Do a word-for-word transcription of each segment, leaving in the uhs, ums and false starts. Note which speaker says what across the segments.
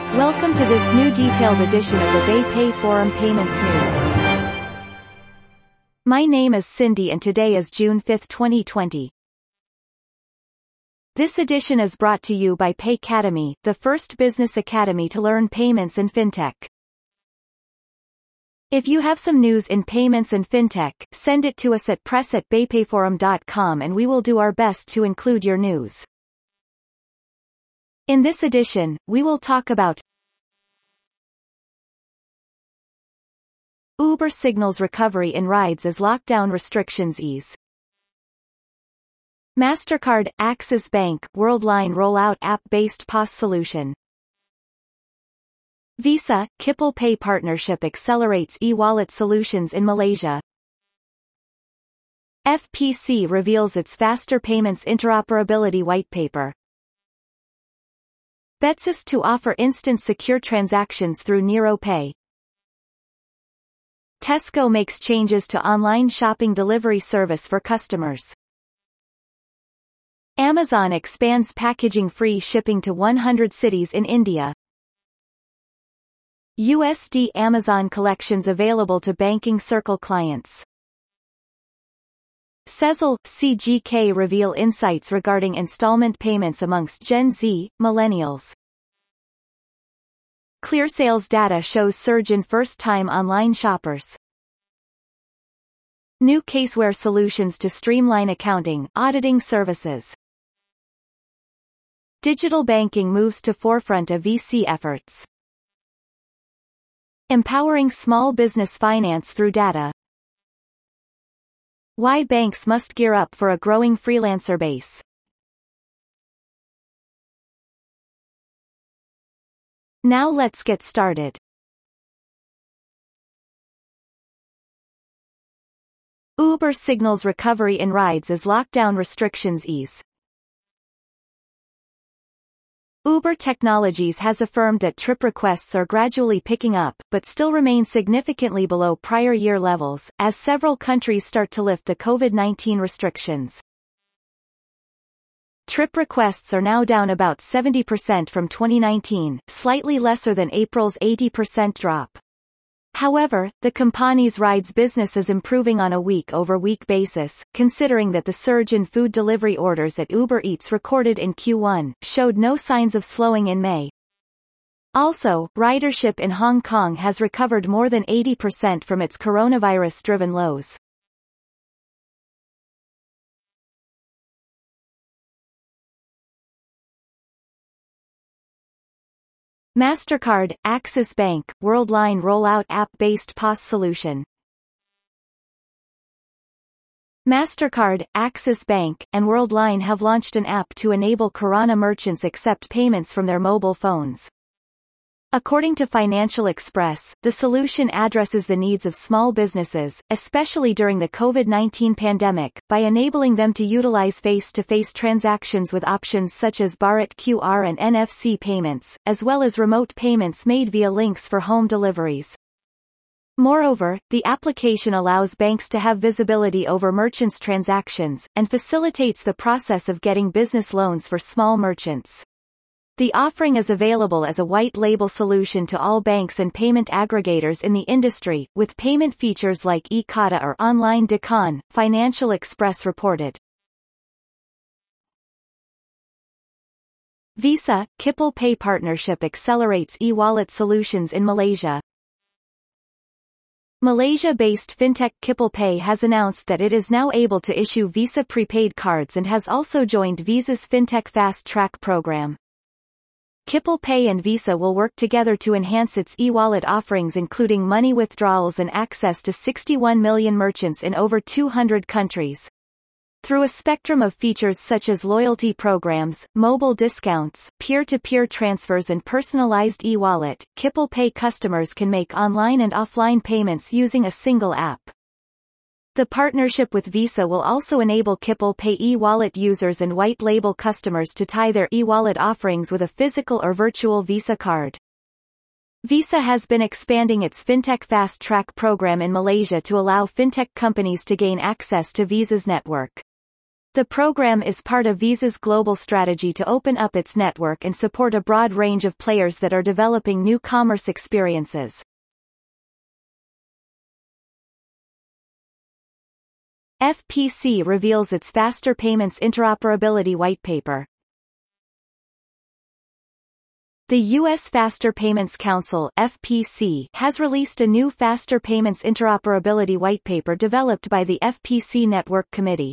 Speaker 1: Welcome to this new detailed edition of the BayPay Forum Payments News. My name is Cindy and today is June fifth twenty twenty. This edition is brought to you by Paycademy, the first business academy to learn payments and fintech. If you have some news in payments and fintech, send it to us at press at baypayforum dot com and we will do our best to include your news. In this edition, we will talk about Uber signals recovery in rides as lockdown restrictions ease. MasterCard, Axis Bank, Worldline roll out app-based P O S solution. Visa, Kippel Pay partnership accelerates e-wallet solutions in Malaysia. F P C reveals its faster payments interoperability whitepaper. Betsys to offer instant secure transactions through NeroPay. Tesco makes changes to online shopping delivery service for customers. Amazon expands packaging-free shipping to one hundred cities in India. U S D Amazon collections available to Banking Circle clients. Sezzle, C G K reveal insights regarding installment payments amongst Gen Z, millennials. ClearSales data shows surge in first-time online shoppers. New Caseware solutions to streamline accounting, auditing services. Digital banking moves to forefront of V C efforts. Empowering small business finance through data. Why banks must gear up for a growing freelancer base. Now let's get started. Uber signals recovery in rides as lockdown restrictions ease. Uber Technologies has affirmed that trip requests are gradually picking up, but still remain significantly below prior year levels, as several countries start to lift the COVID nineteen restrictions. Trip requests are now down about seventy percent from twenty nineteen, slightly lesser than April's eighty percent drop. However, the company's rides business is improving on a week-over-week basis, considering that the surge in food delivery orders at Uber Eats recorded in Q one showed no signs of slowing in May. Also, ridership in Hong Kong has recovered more than eighty percent from its coronavirus-driven lows. MasterCard, Axis Bank, Worldline roll out app-based P O S solution. MasterCard, Axis Bank, and Worldline have launched an app to enable Kirana merchants accept payments from their mobile phones. According to Financial Express, the solution addresses the needs of small businesses, especially during the COVID nineteen pandemic, by enabling them to utilize face-to-face transactions with options such as Bharat Q R and N F C payments, as well as remote payments made via links for home deliveries. Moreover, the application allows banks to have visibility over merchants' transactions, and facilitates the process of getting business loans for small merchants. The offering is available as a white-label solution to all banks and payment aggregators in the industry, with payment features like e-Khata or online Dukaan, Financial Express reported. Visa, Kippel Pay partnership accelerates e-wallet solutions in Malaysia. Malaysia-based fintech Kippel Pay has announced that it is now able to issue Visa prepaid cards and has also joined Visa's Fintech Fast Track program. Kippel Pay and Visa will work together to enhance its e-wallet offerings, including money withdrawals and access to sixty-one million merchants in over two hundred countries. Through a spectrum of features such as loyalty programs, mobile discounts, peer-to-peer transfers and personalized e-wallet, Kippel Pay customers can make online and offline payments using a single app. The partnership with Visa will also enable Kippel Pay e-wallet users and white-label customers to tie their e-wallet offerings with a physical or virtual Visa card. Visa has been expanding its Fintech Fast Track program in Malaysia to allow fintech companies to gain access to Visa's network. The program is part of Visa's global strategy to open up its network and support a broad range of players that are developing new commerce experiences. F P C reveals its Faster Payments Interoperability Whitepaper. The U S Faster Payments Council (F P C) has released a new Faster Payments Interoperability Whitepaper developed by the F P C Network Committee.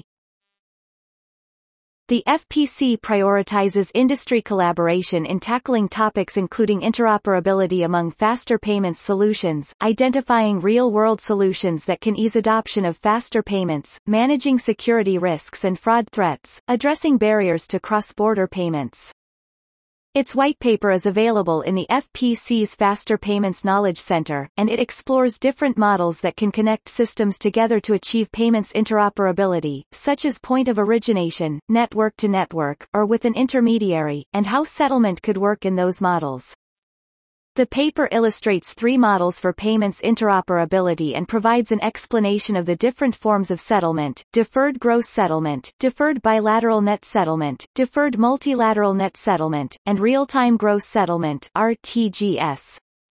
Speaker 1: The F P C prioritizes industry collaboration in tackling topics including interoperability among faster payments solutions, identifying real-world solutions that can ease adoption of faster payments, managing security risks and fraud threats, addressing barriers to cross-border payments. Its whitepaper is available in the F P C's Faster Payments Knowledge Center, and it explores different models that can connect systems together to achieve payments interoperability, such as point of origination, network to network, or with an intermediary, and how settlement could work in those models. The paper illustrates three models for payments interoperability and provides an explanation of the different forms of settlement: deferred gross settlement, deferred bilateral net settlement, deferred multilateral net settlement, and real-time gross settlement (R T G S).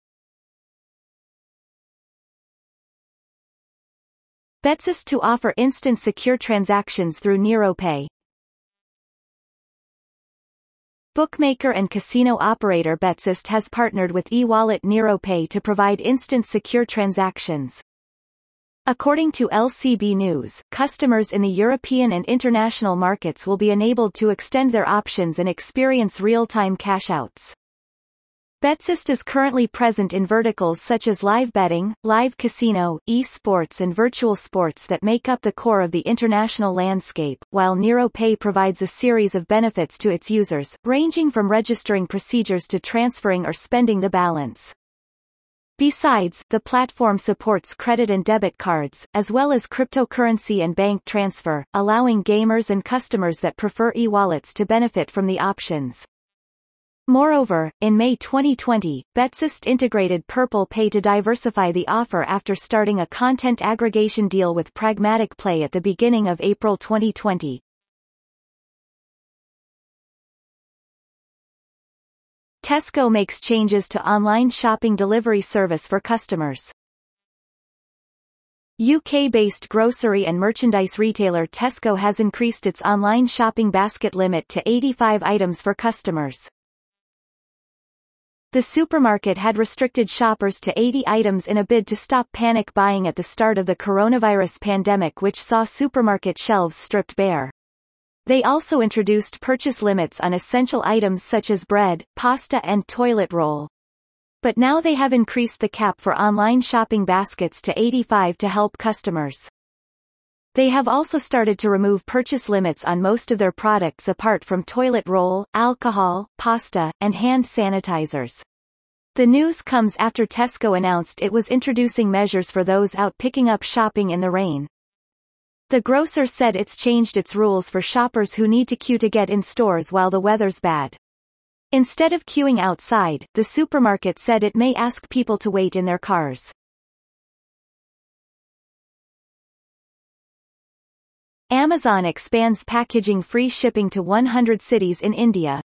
Speaker 1: Betsys to offer instant secure transactions through NeuroPay. Bookmaker and casino operator Betsys has partnered with e-wallet NeuroPay to provide instant secure transactions. According to L C B News, customers in the European and international markets will be enabled to extend their options and experience real-time cash-outs. Betsys is currently present in verticals such as live betting, live casino, e-sports and virtual sports that make up the core of the international landscape, while NeuroPay provides a series of benefits to its users, ranging from registering procedures to transferring or spending the balance. Besides, the platform supports credit and debit cards, as well as cryptocurrency and bank transfer, allowing gamers and customers that prefer e-wallets to benefit from the options. Moreover, in May twenty twenty, Betsys integrated Purple Pay to diversify the offer after starting a content aggregation deal with Pragmatic Play at the beginning of April twenty twenty. Tesco makes changes to online shopping delivery service for customers. U K-based grocery and merchandise retailer Tesco has increased its online shopping basket limit to eighty-five items for customers. The supermarket had restricted shoppers to eighty items in a bid to stop panic buying at the start of the coronavirus pandemic, which saw supermarket shelves stripped bare. They also introduced purchase limits on essential items such as bread, pasta and toilet roll. But now they have increased the cap for online shopping baskets to eighty-five to help customers. They have also started to remove purchase limits on most of their products apart from toilet roll, alcohol, pasta, and hand sanitizers. The news comes after Tesco announced it was introducing measures for those out picking up shopping in the rain. The grocer said it's changed its rules for shoppers who need to queue to get in stores while the weather's bad. Instead of queuing outside, the supermarket said it may ask people to wait in their cars. Amazon expands packaging-free shipping to one hundred cities in India.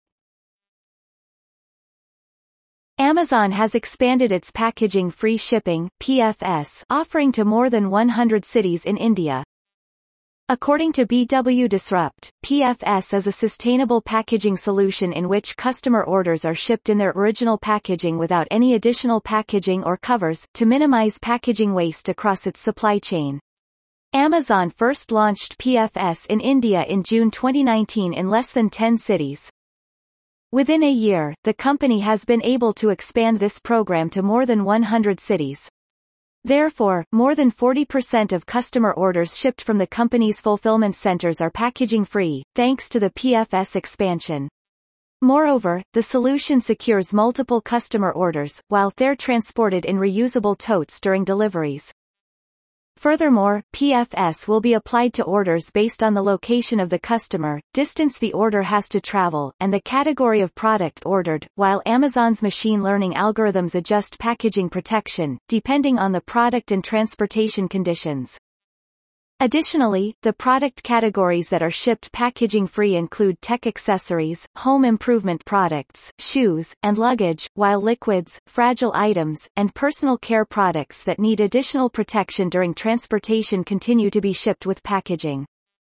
Speaker 1: Amazon has expanded its packaging-free shipping (P F S) offering to more than one hundred cities in India. According to B W Disrupt, P F S is a sustainable packaging solution in which customer orders are shipped in their original packaging without any additional packaging or covers, to minimize packaging waste across its supply chain. Amazon first launched P F S in India in June twenty nineteen in less than ten cities. Within a year, the company has been able to expand this program to more than one hundred cities. Therefore, more than forty percent of customer orders shipped from the company's fulfillment centers are packaging-free, thanks to the P F S expansion. Moreover, the solution secures multiple customer orders, while they're transported in reusable totes during deliveries. Furthermore, P F S will be applied to orders based on the location of the customer, distance the order has to travel, and the category of product ordered, while Amazon's machine learning algorithms adjust packaging protection, depending on the product and transportation conditions. Additionally, the product categories that are shipped packaging-free include tech accessories, home improvement products, shoes, and luggage, while liquids, fragile items, and personal care products that need additional protection during transportation continue to be shipped with packaging.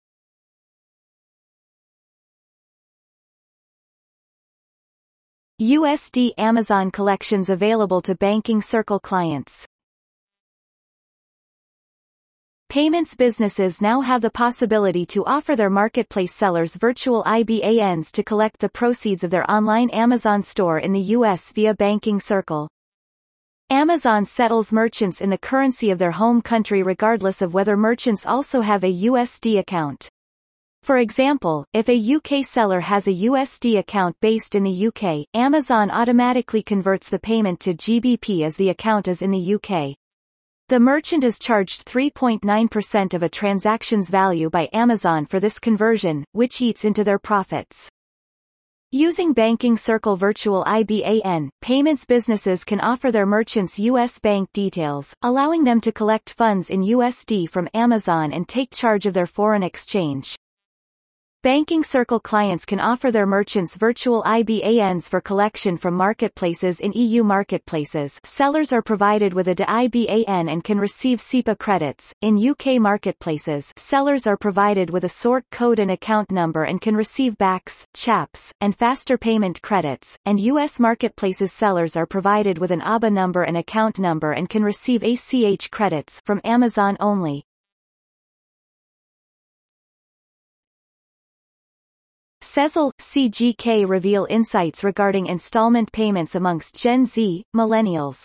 Speaker 1: U S D Amazon collections available to Banking Circle clients. Payments businesses now have the possibility to offer their marketplace sellers virtual I B A Ns to collect the proceeds of their online Amazon store in the U S via Banking Circle. Amazon settles merchants in the currency of their home country regardless of whether merchants also have a U S D account. For example, if a U K seller has a U S D account based in the U K, Amazon automatically converts the payment to G B P as the account is in the U K. The merchant is charged three point nine percent of a transaction's value by Amazon for this conversion, which eats into their profits. Using Banking Circle Virtual I B A N, payments businesses can offer their merchants U S bank details, allowing them to collect funds in U S D from Amazon and take charge of their foreign exchange. Banking Circle clients can offer their merchants virtual I B A Ns for collection from marketplaces in E U marketplaces. Sellers are provided with a D I B A N and can receive SEPA credits. In U K marketplaces, sellers are provided with a sort code and account number and can receive B A Cs, CHAPS, and faster payment credits, and U S marketplaces sellers are provided with an A B A number and account number and can receive A C H credits from Amazon only. Sezzle, C G K reveal insights regarding installment payments amongst Gen Z, millennials.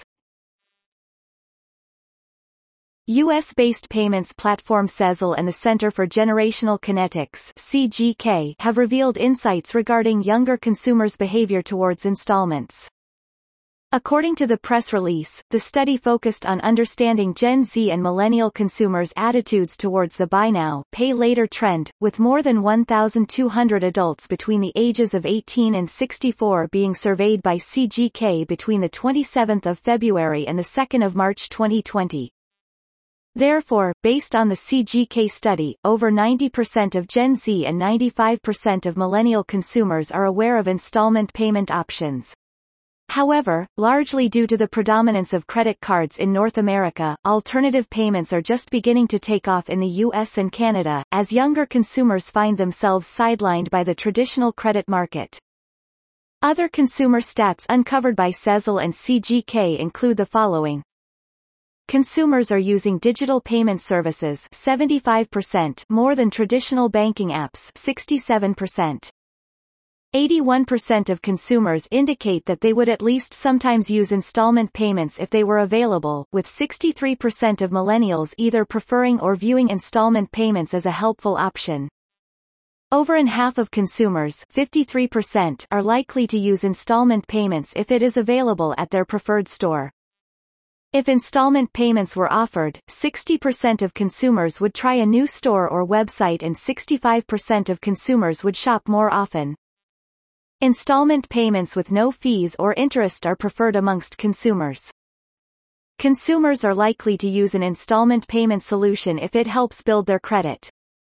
Speaker 1: U S-based payments platform Sezzle and the Center for Generational Kinetics (C G K) have revealed insights regarding younger consumers' behavior towards installments. According to the press release, the study focused on understanding Gen Z and millennial consumers' attitudes towards the buy now, pay later trend, with more than one thousand two hundred adults between the ages of eighteen and sixty-four being surveyed by C G K between the twenty-seventh of February and the second of March twenty twenty. Therefore, based on the C G K study, over ninety percent of Gen Z and ninety-five percent of millennial consumers are aware of installment payment options. However, largely due to the predominance of credit cards in North America, alternative payments are just beginning to take off in the U S and Canada, as younger consumers find themselves sidelined by the traditional credit market. Other consumer stats uncovered by Sezzle and C G K include the following. Consumers are using digital payment services seventy-five percent more than traditional banking apps sixty-seven percent. eighty-one percent of consumers indicate that they would at least sometimes use installment payments if they were available, with sixty-three percent of millennials either preferring or viewing installment payments as a helpful option. Over and half of consumers fifty-three percent are likely to use installment payments if it is available at their preferred store. If installment payments were offered, sixty percent of consumers would try a new store or website and sixty-five percent of consumers would shop more often. Installment payments with no fees or interest are preferred amongst consumers. Consumers are likely to use an installment payment solution if it helps build their credit.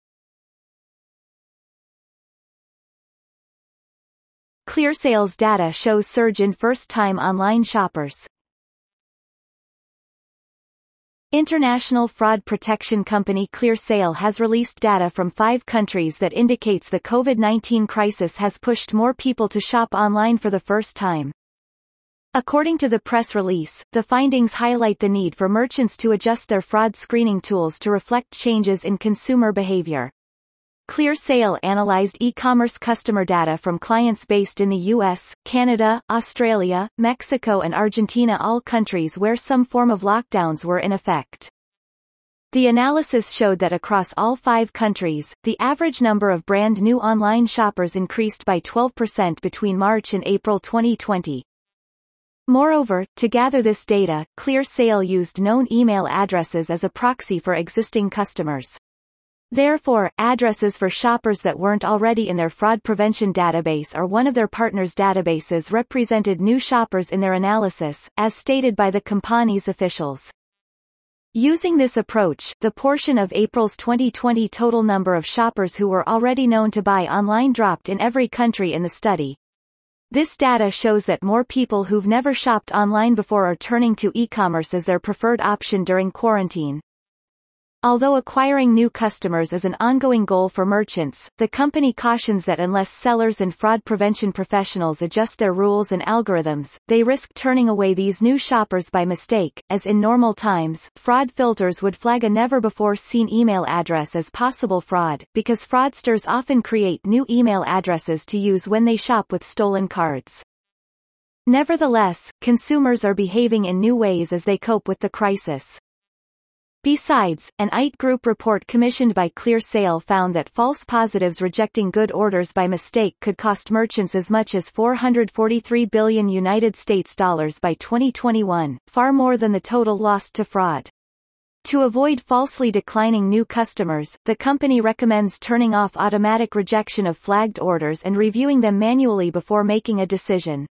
Speaker 1: ClearSale's data shows surge in first-time online shoppers. International fraud protection company ClearSale has released data from five countries that indicates the COVID nineteen crisis has pushed more people to shop online for the first time. According to the press release, the findings highlight the need for merchants to adjust their fraud screening tools to reflect changes in consumer behavior. ClearSale analyzed e-commerce customer data from clients based in the U S, Canada, Australia, Mexico and Argentina, all countries where some form of lockdowns were in effect. The analysis showed that across all five countries, the average number of brand new online shoppers increased by twelve percent between March and April twenty twenty. Moreover, to gather this data, ClearSale used known email addresses as a proxy for existing customers. Therefore, addresses for shoppers that weren't already in their fraud prevention database or one of their partners' databases represented new shoppers in their analysis, as stated by the company's officials. Using this approach, the portion of April's twenty twenty total number of shoppers who were already known to buy online dropped in every country in the study. This data shows that more people who've never shopped online before are turning to e-commerce as their preferred option during quarantine. Although acquiring new customers is an ongoing goal for merchants, the company cautions that unless sellers and fraud prevention professionals adjust their rules and algorithms, they risk turning away these new shoppers by mistake, as in normal times, fraud filters would flag a never-before-seen email address as possible fraud, because fraudsters often create new email addresses to use when they shop with stolen cards. Nevertheless, consumers are behaving in new ways as they cope with the crisis. Besides, an I T Group report commissioned by ClearSale found that false positives rejecting good orders by mistake could cost merchants as much as four hundred forty-three billion United States dollars by twenty twenty-one, far more than the total lost to fraud. To avoid falsely declining new customers, the company recommends turning off automatic rejection of flagged orders and reviewing them manually before making a decision.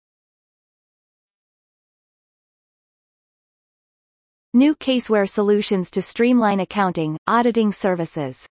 Speaker 1: New Caseware solutions to streamline accounting, auditing services.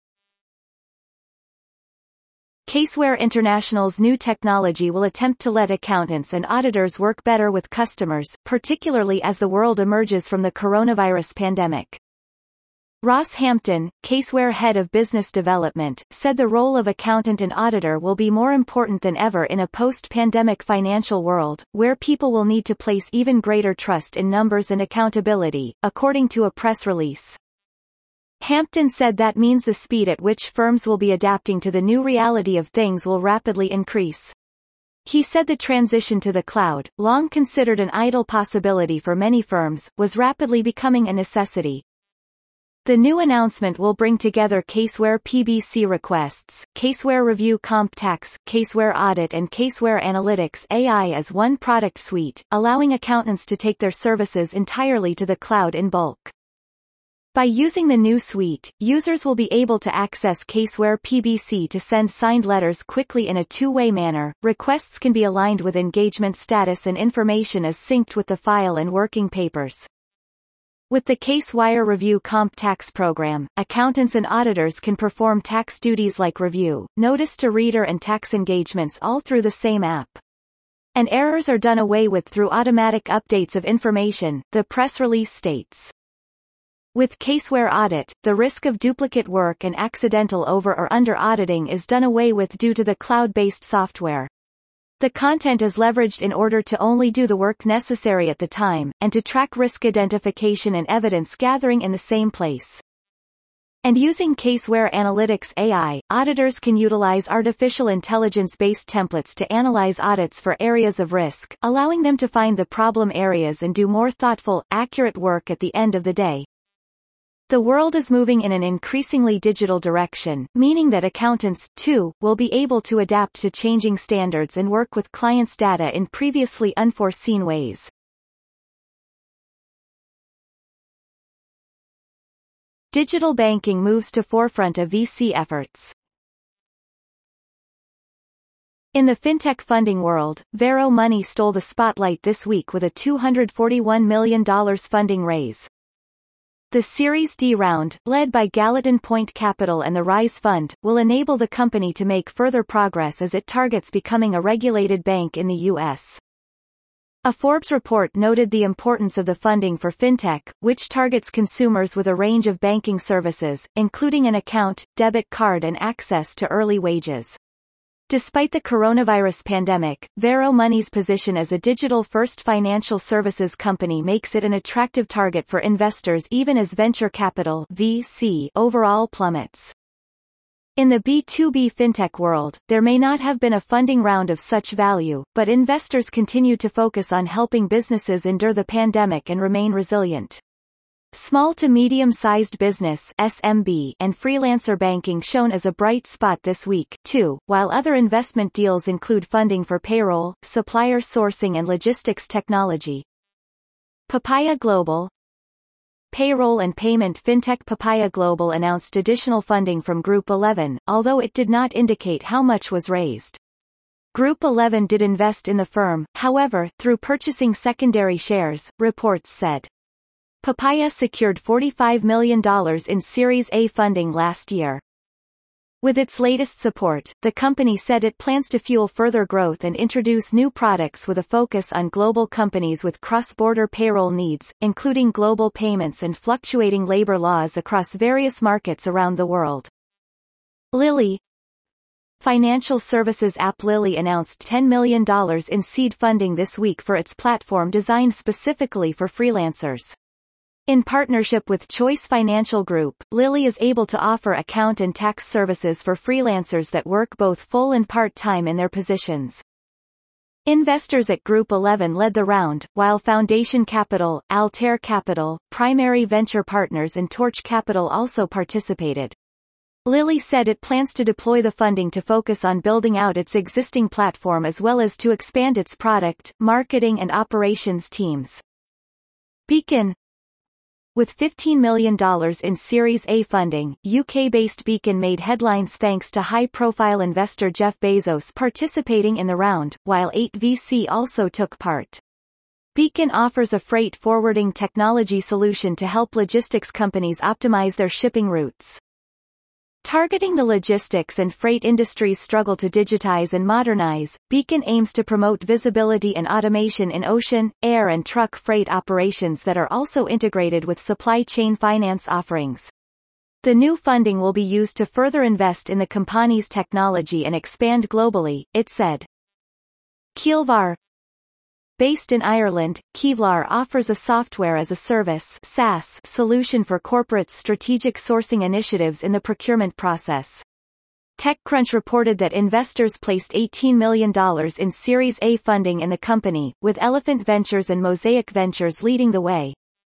Speaker 1: Caseware International's new technology will attempt to let accountants and auditors work better with customers, particularly as the world emerges from the coronavirus pandemic. Ross Hampton, Caseware Head of Business Development, said the role of accountant and auditor will be more important than ever in a post-pandemic financial world, where people will need to place even greater trust in numbers and accountability, according to a press release. Hampton said that means the speed at which firms will be adapting to the new reality of things will rapidly increase. He said the transition to the cloud, long considered an idle possibility for many firms, was rapidly becoming a necessity. The new announcement will bring together Caseware P B C requests, Caseware Review Comp Tax, Caseware Audit and Caseware Analytics A I as one product suite, allowing accountants to take their services entirely to the cloud in bulk. By using the new suite, users will be able to access Caseware P B C to send signed letters quickly in a two-way manner. Requests can be aligned with engagement status and information is synced with the file and working papers. With the Casewire Review Comp Tax program, accountants and auditors can perform tax duties like review, notice to reader and tax engagements all through the same app. And errors are done away with through automatic updates of information, the press release states. With Caseware Audit, the risk of duplicate work and accidental over or under auditing is done away with due to the cloud-based software. The content is leveraged in order to only do the work necessary at the time, and to track risk identification and evidence gathering in the same place. And using Caseware Analytics A I, auditors can utilize artificial intelligence-based templates to analyze audits for areas of risk, allowing them to find the problem areas and do more thoughtful, accurate work at the end of the day. The world is moving in an increasingly digital direction, meaning that accountants, too, will be able to adapt to changing standards and work with clients' data in previously unforeseen ways. Digital banking moves to forefront of V C efforts. In the fintech funding world, Varo Money stole the spotlight this week with a two hundred forty-one million dollars funding raise. The Series D round, led by Gallatin Point Capital and the Rise Fund, will enable the company to make further progress as it targets becoming a regulated bank in the U S. A Forbes report noted the importance of the funding for fintech, which targets consumers with a range of banking services, including an account, debit card and access to early wages. Despite the coronavirus pandemic, Varo Money's position as a digital-first financial services company makes it an attractive target for investors even as venture capital V C overall plummets. In the B two B fintech world, there may not have been a funding round of such value, but investors continue to focus on helping businesses endure the pandemic and remain resilient. Small to medium-sized business S M B and freelancer banking shown as a bright spot this week, too, while other investment deals include funding for payroll, supplier sourcing and logistics technology. Papaya Global. Payroll and payment fintech Papaya Global announced additional funding from Group eleven, although it did not indicate how much was raised. Group eleven did invest in the firm, however, through purchasing secondary shares, reports said. Papaya secured forty-five million dollars in Series A funding last year. With its latest support, the company said it plans to fuel further growth and introduce new products with a focus on global companies with cross-border payroll needs, including global payments and fluctuating labor laws across various markets around the world. Lily Financial services app Lily announced ten million dollars in seed funding this week for its platform designed specifically for freelancers. In partnership with Choice Financial Group, Lily is able to offer account and tax services for freelancers that work both full and part-time in their positions. Investors at Group eleven led the round, while Foundation Capital, Altair Capital, Primary Venture Partners and Torch Capital also participated. Lily said it plans to deploy the funding to focus on building out its existing platform as well as to expand its product, marketing and operations teams. Beacon With fifteen million dollars in Series A funding, U K-based Beacon made headlines thanks to high-profile investor Jeff Bezos participating in the round, while eight V C also took part. Beacon offers a freight forwarding technology solution to help logistics companies optimize their shipping routes. Targeting the logistics and freight industries' struggle to digitize and modernize, Beacon aims to promote visibility and automation in ocean, air and truck freight operations that are also integrated with supply chain finance offerings. The new funding will be used to further invest in the company's technology and expand globally, it said. Kevlar Based in Ireland, Kevlar offers a software-as-a-service (S A S) solution for corporates' strategic sourcing initiatives in the procurement process. TechCrunch reported that investors placed eighteen million dollars in Series A funding in the company, with Elephant Ventures and Mosaic Ventures leading the way.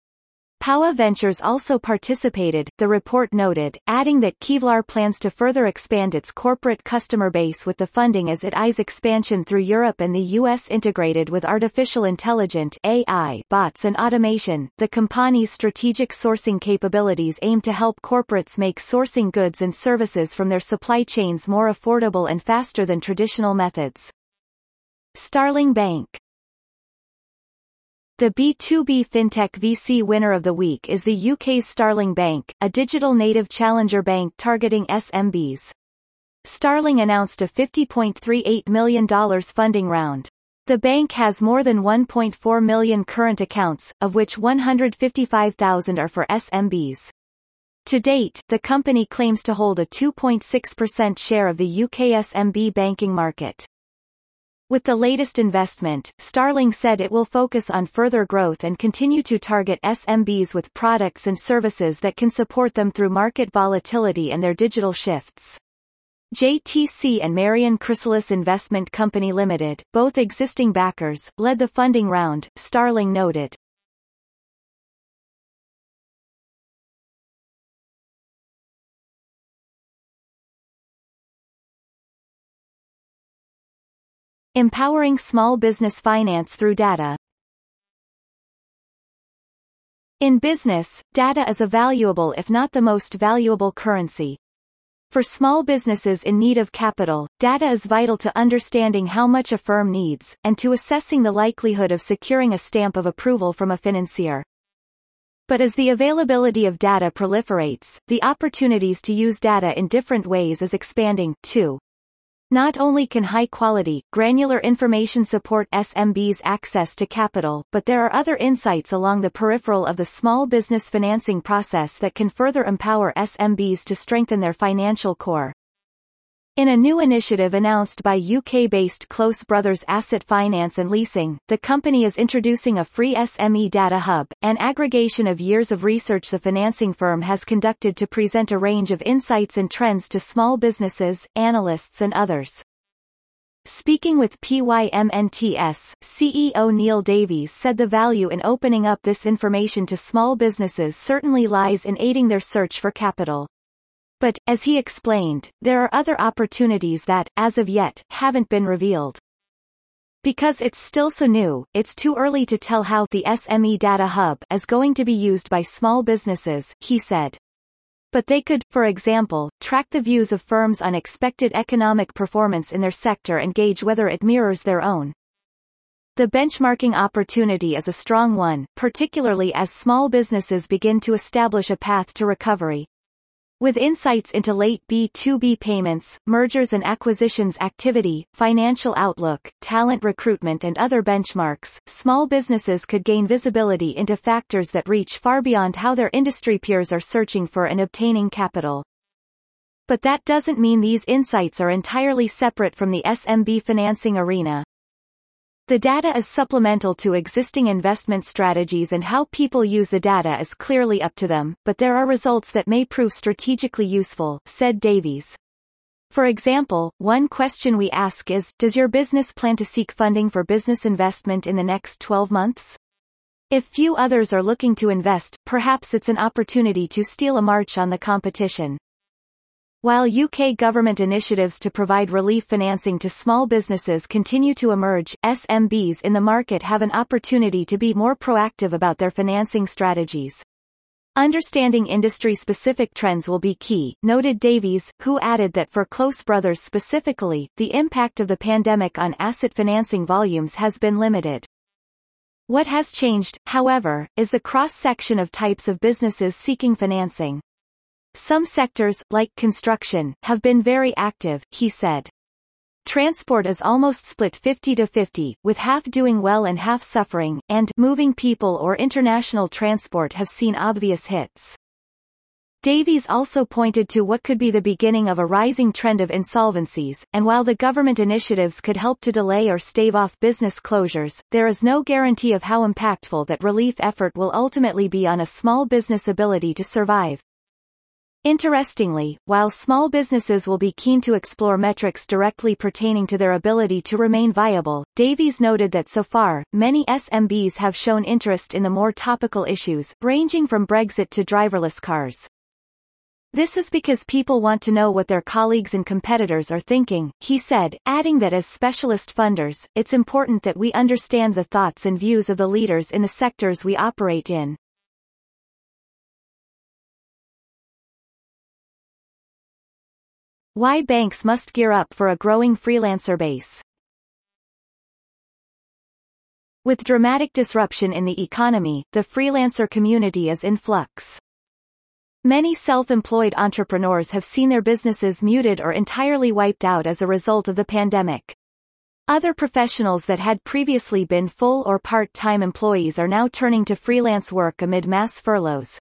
Speaker 1: Powa Ventures also participated, the report noted, adding that Kevlar plans to further expand its corporate customer base with the funding as it eyes expansion through Europe and the U S. Integrated with artificial intelligence (A I) bots and automation, the company's strategic sourcing capabilities aim to help corporates make sourcing goods and services from their supply chains more affordable and faster than traditional methods. Starling Bank The B two B FinTech V C winner of the week is the U K's Starling Bank, a digital native challenger bank targeting S M Bs. Starling announced a fifty point three eight million dollars funding round. The bank has more than one point four million current accounts, of which one hundred fifty-five thousand are for S M Bs. To date, the company claims to hold a two point six percent share of the U K S M B banking market. With the latest investment, Starling said it will focus on further growth and continue to target S M Bs with products and services that can support them through market volatility and their digital shifts. J T C and Marion Chrysalis Investment Company Limited, both existing backers, led the funding round, Starling noted. Empowering small business finance through data. In business, data is a valuable if not the most valuable currency. For small businesses in need of capital, data is vital to understanding how much a firm needs, and to assessing the likelihood of securing a stamp of approval from a financier. But as the availability of data proliferates, the opportunities to use data in different ways is expanding, too. Not only can high-quality, granular information support S M Bs' access to capital, but there are other insights along the peripheral of the small business financing process that can further empower S M Bs to strengthen their financial core. In a new initiative announced by U K-based Close Brothers Asset Finance and Leasing, the company is introducing a free S M E Data Hub, an aggregation of years of research the financing firm has conducted to present a range of insights and trends to small businesses, analysts and others. Speaking with P Y M N T S, C E O Neil Davies said the value in opening up this information to small businesses certainly lies in aiding their search for capital. But, as he explained, there are other opportunities that, as of yet, haven't been revealed. Because it's still so new, it's too early to tell how the S M E Data Hub is going to be used by small businesses, he said. But they could, for example, track the views of firms on expected economic performance in their sector and gauge whether it mirrors their own. The benchmarking opportunity is a strong one, particularly as small businesses begin to establish a path to recovery. With insights into late B two B payments, mergers and acquisitions activity, financial outlook, talent recruitment and other benchmarks, small businesses could gain visibility into factors that reach far beyond how their industry peers are searching for and obtaining capital. But that doesn't mean these insights are entirely separate from the S M B financing arena. The data is supplemental to existing investment strategies and how people use the data is clearly up to them, but there are results that may prove strategically useful, said Davies. For example, one question we ask is, does your business plan to seek funding for business investment in the next twelve months? If few others are looking to invest, perhaps it's an opportunity to steal a march on the competition. While U K government initiatives to provide relief financing to small businesses continue to emerge, S M Bs in the market have an opportunity to be more proactive about their financing strategies. Understanding industry-specific trends will be key, noted Davies, who added that for Close Brothers specifically, the impact of the pandemic on asset financing volumes has been limited. What has changed, however, is the cross-section of types of businesses seeking financing. Some sectors, like construction, have been very active, he said. Transport is almost split fifty to fifty, with half doing well and half suffering, and moving people or international transport have seen obvious hits. Davies also pointed to what could be the beginning of a rising trend of insolvencies, and while the government initiatives could help to delay or stave off business closures, there is no guarantee of how impactful that relief effort will ultimately be on a small business ability to survive. Interestingly, while small businesses will be keen to explore metrics directly pertaining to their ability to remain viable, Davies noted that so far, many S M Bs have shown interest in the more topical issues, ranging from Brexit to driverless cars. This is because people want to know what their colleagues and competitors are thinking, he said, adding that as specialist funders, it's important that we understand the thoughts and views of the leaders in the sectors we operate in. Why banks must gear up for a growing freelancer base. With dramatic disruption in the economy, the freelancer community is in flux. Many self-employed entrepreneurs have seen their businesses muted or entirely wiped out as a result of the pandemic. Other professionals that had previously been full or part-time employees are now turning to freelance work amid mass furloughs.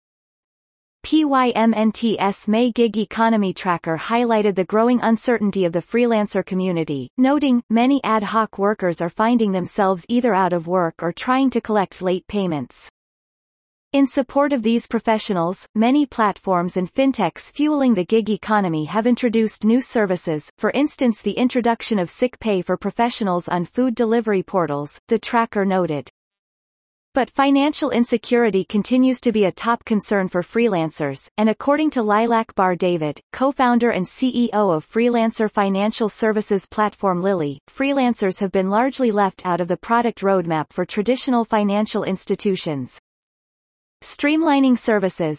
Speaker 1: PYMNT's May Gig Economy Tracker highlighted the growing uncertainty of the freelancer community, noting, many ad hoc workers are finding themselves either out of work or trying to collect late payments. In support of these professionals, many platforms and fintechs fueling the gig economy have introduced new services, for instance the introduction of sick pay for professionals on food delivery portals, the tracker noted. But financial insecurity continues to be a top concern for freelancers, and according to Lilac Bar David, co-founder and C E O of freelancer financial services platform Lily, freelancers have been largely left out of the product roadmap for traditional financial institutions. Streamlining services.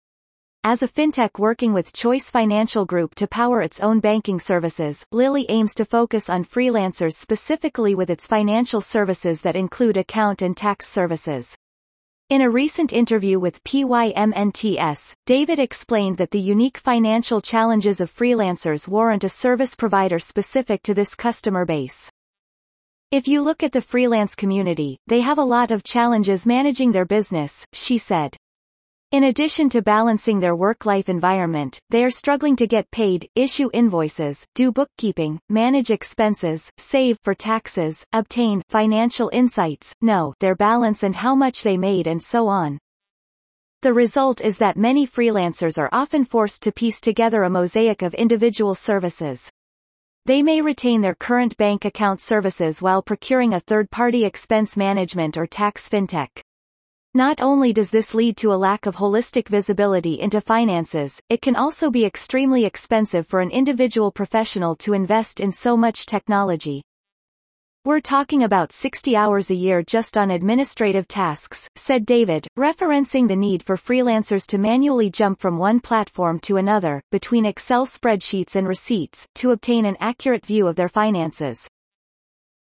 Speaker 1: As a fintech working with Choice Financial Group to power its own banking services, Lily aims to focus on freelancers specifically with its financial services that include account and tax services. In a recent interview with PYMNTS, David explained that the unique financial challenges of freelancers warrant a service provider specific to this customer base. If you look at the freelance community, they have a lot of challenges managing their business, she said. In addition to balancing their work-life environment, they are struggling to get paid, issue invoices, do bookkeeping, manage expenses, save for taxes, obtain financial insights, know their balance and how much they made and so on. The result is that many freelancers are often forced to piece together a mosaic of individual services. They may retain their current bank account services while procuring a third-party expense management or tax fintech. Not only does this lead to a lack of holistic visibility into finances, it can also be extremely expensive for an individual professional to invest in so much technology. We're talking about sixty hours a year just on administrative tasks, said David, referencing the need for freelancers to manually jump from one platform to another, between Excel spreadsheets and receipts, to obtain an accurate view of their finances.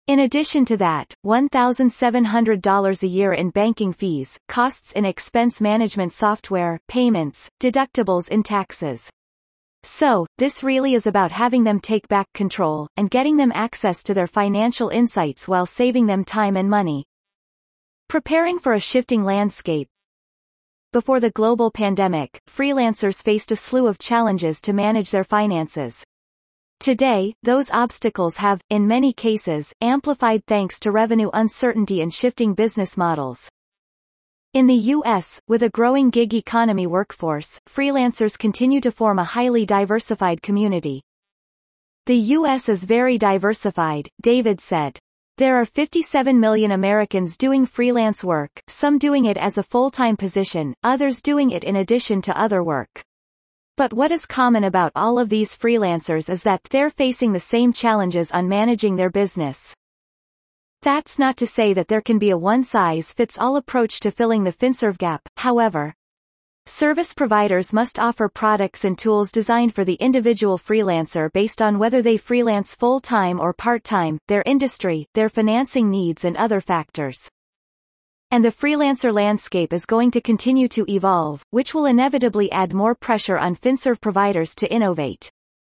Speaker 1: In addition to that, one thousand seven hundred dollars a year in banking fees, costs in expense management software, payments, deductibles in taxes. So, this really is about having them take back control, and getting them access to their financial insights while saving them time and money. Preparing for a shifting landscape. Before the global pandemic, freelancers faced a slew of challenges to manage their finances. Today, those obstacles have, in many cases, amplified thanks to revenue uncertainty and shifting business models. In the U S, with a growing gig economy workforce, freelancers continue to form a highly diversified community. The U S is very diversified, David said. There are fifty-seven million Americans doing freelance work, some doing it as a full-time position, others doing it in addition to other work. But what is common about all of these freelancers is that they're facing the same challenges on managing their business. That's not to say that there can be a one-size-fits-all approach to filling the FinServ gap, however. Service providers must offer products and tools designed for the individual freelancer based on whether they freelance full-time or part-time, their industry, their financing needs and other factors. And the freelancer landscape is going to continue to evolve, which will inevitably add more pressure on FinServ providers to innovate.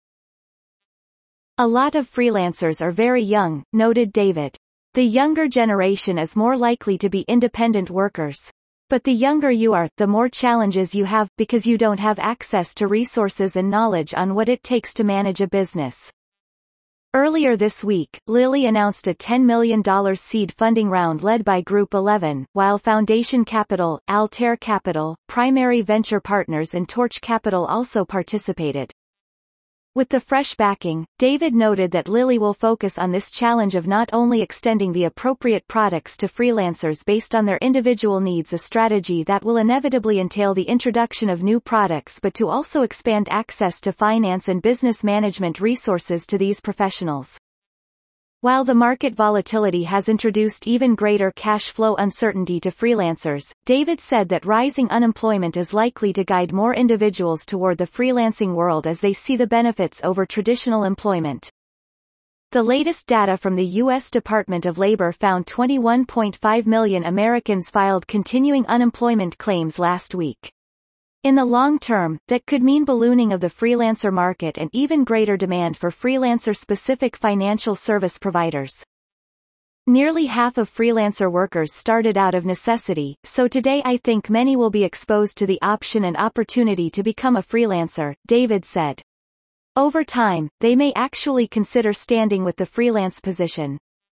Speaker 1: A lot of freelancers are very young, noted David. The younger generation is more likely to be independent workers. But the younger you are, the more challenges you have, because you don't have access to resources and knowledge on what it takes to manage a business. Earlier this week, Lilly announced a ten million dollars seed funding round led by Group eleven, while Foundation Capital, Altair Capital, Primary Venture Partners and Torch Capital also participated. With the fresh backing, David noted that Lilly will focus on this challenge of not only extending the appropriate products to freelancers based on their individual needs, a strategy that will inevitably entail the introduction of new products, but to also expand access to finance and business management resources to these professionals. While the market volatility has introduced even greater cash flow uncertainty to freelancers, David said that rising unemployment is likely to guide more individuals toward the freelancing world as they see the benefits over traditional employment. The latest data from the U S Department of Labor found twenty-one point five million Americans filed continuing unemployment claims last week. In the long term, that could mean ballooning of the freelancer market and even greater demand for freelancer-specific financial service providers. Nearly half of freelancer workers started out of necessity, so today I think many will be exposed to the option and opportunity to become a freelancer, David said. Over time, they may actually consider standing with the freelance position.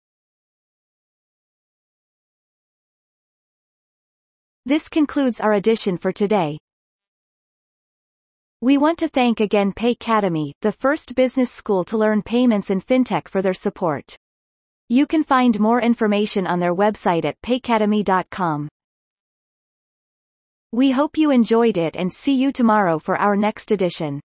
Speaker 1: This concludes our edition for today. We want to thank again Paycademy, the first business school to learn payments and fintech, for their support. You can find more information on their website at paycademy dot com. We hope you enjoyed it and see you tomorrow for our next edition.